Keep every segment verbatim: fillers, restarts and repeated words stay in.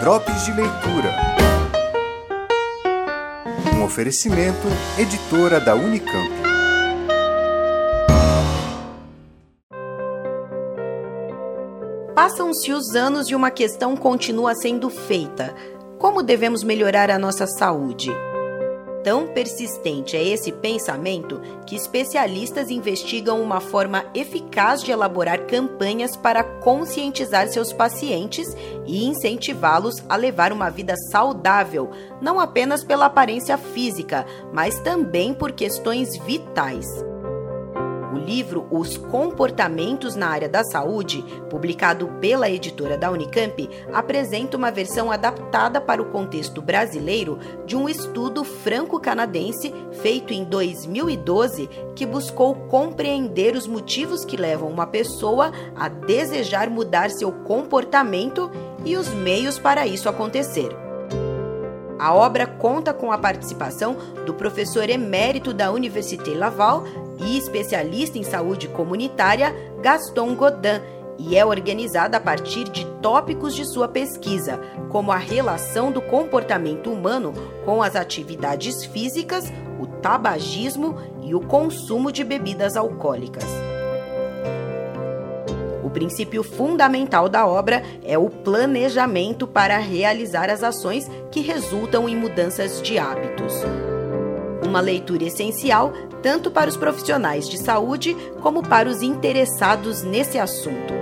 Drops de Leitura. Um oferecimento, editora da Unicamp. Passam-se os anos e uma questão continua sendo feita: como devemos melhorar a nossa saúde? Tão persistente é esse pensamento que especialistas investigam uma forma eficaz de elaborar campanhas para conscientizar seus pacientes e incentivá-los a levar uma vida saudável, não apenas pela aparência física, mas também por questões vitais. O livro Os Comportamentos na Área da Saúde, publicado pela editora da Unicamp, apresenta uma versão adaptada para o contexto brasileiro de um estudo franco-canadense feito em dois mil e doze que buscou compreender os motivos que levam uma pessoa a desejar mudar seu comportamento e os meios para isso acontecer. A obra conta com a participação do professor emérito da Université Laval e especialista em saúde comunitária, Gaston Godin, e é organizada a partir de tópicos de sua pesquisa, como a relação do comportamento humano com as atividades físicas, o tabagismo e o consumo de bebidas alcoólicas. O princípio fundamental da obra é o planejamento para realizar as ações que resultam em mudanças de hábitos. Uma leitura essencial tanto para os profissionais de saúde como para os interessados nesse assunto.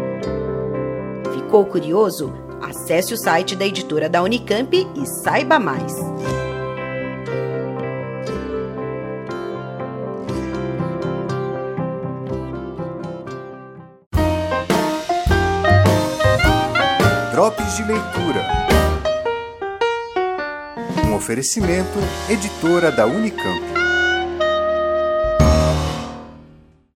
Ficou curioso? Acesse o site da editora da Unicamp e saiba mais. Drops de Leitura. Um oferecimento, editora da Unicamp.